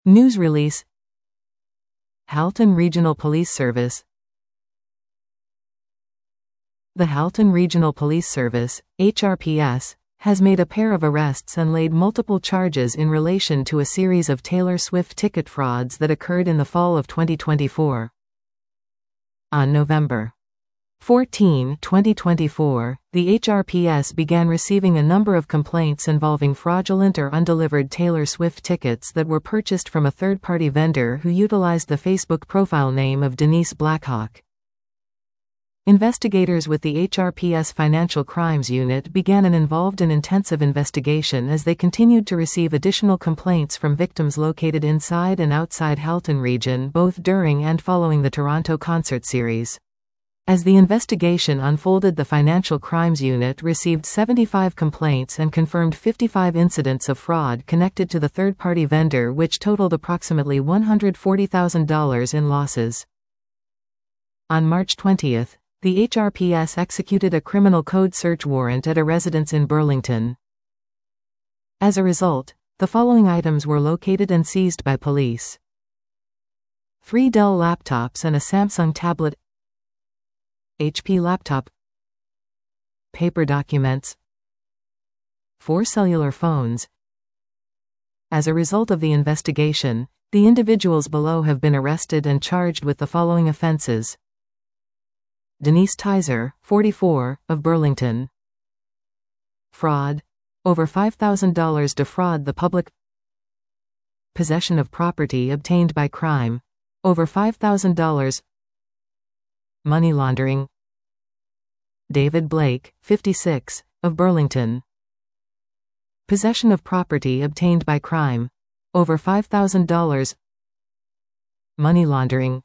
News release. Halton Regional Police Service. The Halton Regional Police Service, HRPS, has made a pair of arrests and laid multiple charges in relation to a series of Taylor Swift ticket frauds that occurred in the fall of 2024. On November 14, 2024, the HRPS began receiving a number of complaints involving fraudulent or undelivered Taylor Swift tickets that were purchased from a third-party vendor who utilized the Facebook profile name of Denise Blackhawk. Investigators with the HRPS Financial Crimes Unit began an involved and intensive investigation as they continued to receive additional complaints from victims located inside and outside Halton region both during and following the Toronto concert series. As the investigation unfolded, the Financial Crimes Unit received 75 complaints and confirmed 55 incidents of fraud connected to the third-party vendor, which totaled approximately $140,000 in losses. On March 20, the HRPS executed a criminal code search warrant at a residence in Burlington. As a result, the following items were located and seized by police: 3 Dell laptops and a Samsung tablet, HP laptop, paper documents, 4 cellular phones. As a result of the investigation, the individuals below have been arrested and charged with the following offenses: Denise Tizer, 44, of Burlington. Fraud. Over $5,000 defraud the public. Possession of property obtained by crime. Over $5,000. Money laundering. David Blake, 56, of Burlington. Possession of property obtained by crime. Over $5,000. Money laundering.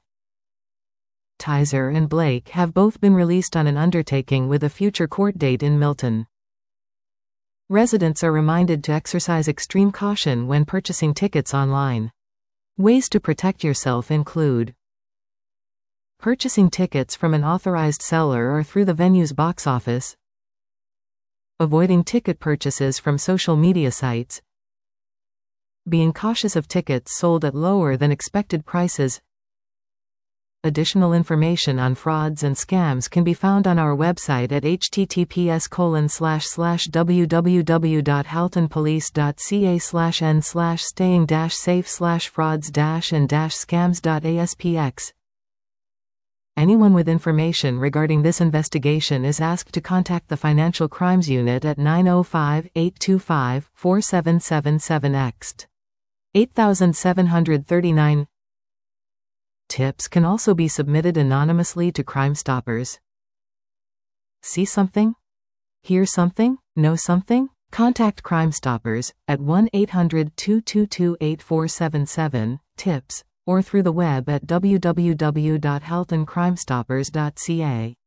Tizer and Blake have both been released on an undertaking with a future court date in Milton. Residents are reminded to exercise extreme caution when purchasing tickets online. Ways to protect yourself include purchasing tickets from an authorized seller or through the venue's box office, avoiding ticket purchases from social media sites, being cautious of tickets sold at lower than expected prices. Additional information on frauds and scams can be found on our website at https://www.haltonpolice.ca/n/staying-safe/frauds-and-scams.aspx. Anyone with information regarding this investigation is asked to contact the Financial Crimes Unit at 905-825-4777 8739. Tips can also be submitted anonymously to Crime Stoppers. See something? Hear something? Know something? Contact Crime Stoppers at 1-800-222-8477, tips, or through the web at www.haltoncrimestoppers.ca.